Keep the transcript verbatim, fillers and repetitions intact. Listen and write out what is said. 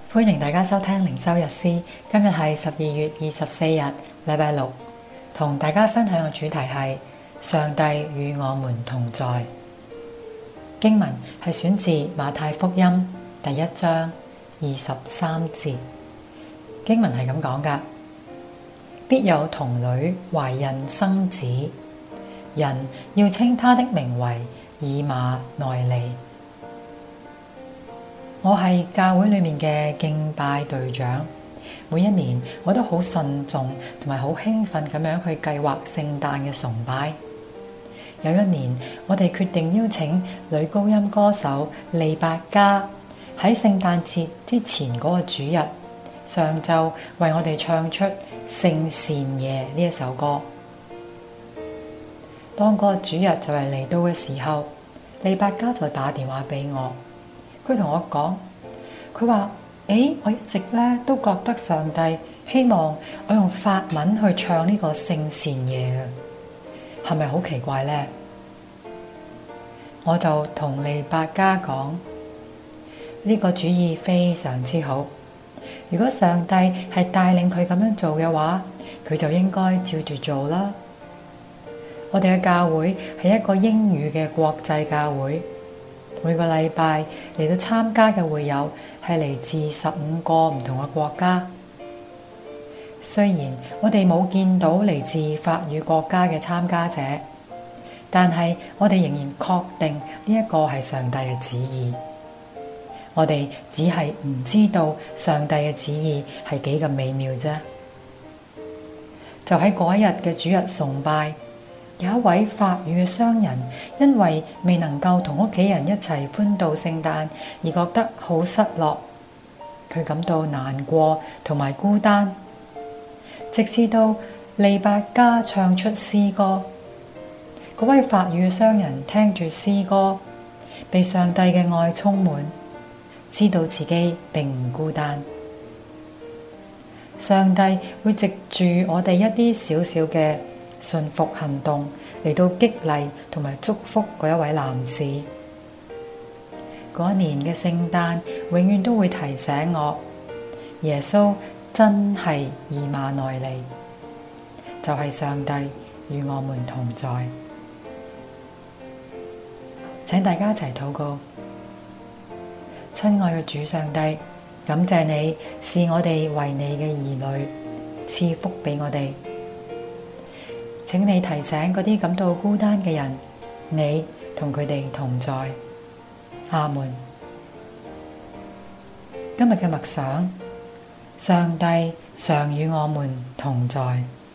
歡迎大家收聽靈修日詩，今日係十二月二十四日，禮拜六，同大家分享嘅主題係上帝與我們同在。經文係選自馬太福音第一章二十三節，經文係咁講㗎：必有童女懷孕生子，人要稱他的名為以馬內利。我係教會裏面嘅敬拜隊長，每一年我都好慎重同埋好興奮咁樣去計劃聖誕嘅崇拜。有一年，我哋決定邀請女高音歌手利百加喺聖誕節之前嗰個主日上晝為我哋唱出《聖善夜》呢一首歌。當嗰個主日就係嚟到嘅時候，利百加就打電話俾我。佢同我講，佢話：誒，我一直咧都覺得上帝希望我用法文去唱呢個聖善夜嘅，係咪好奇怪呢？我就同利百加講，呢個主意非常之好。如果上帝係帶領佢咁樣做嘅話，佢就應該照住做啦。我哋嘅教會係一個英語嘅國際教會。每個禮拜嚟到參加嘅會友係嚟自十五個唔同嘅國家。雖然我哋冇見到嚟自法語國家嘅參加者，但係我哋仍然確定呢一個係上帝嘅旨意。我哋只係唔知道上帝嘅旨意係幾咁美妙啫。就喺嗰一日嘅主日崇拜，有一位法語嘅商人，因為未能夠同屋企人一齊歡度聖誕，而覺得好失落。佢感到難過同埋孤單，直至到利百加唱出詩歌。嗰位法語嘅商人聽住詩歌，被上帝嘅愛充滿，知道自己並唔孤單。上帝會藉住我哋一啲小小嘅順服行動嚟到激勵同埋祝福嗰一位男士。嗰年嘅聖誕永遠都會提醒我，耶穌真係以馬內利，就係上帝與我們同在。請大家一齊禱告。親愛嘅主上帝，感謝你視我哋為你嘅兒女，賜福俾我哋。請你提醒嗰啲感到孤單嘅人，你同佢哋同在。阿門。今日嘅默想，上帝常與我們同在。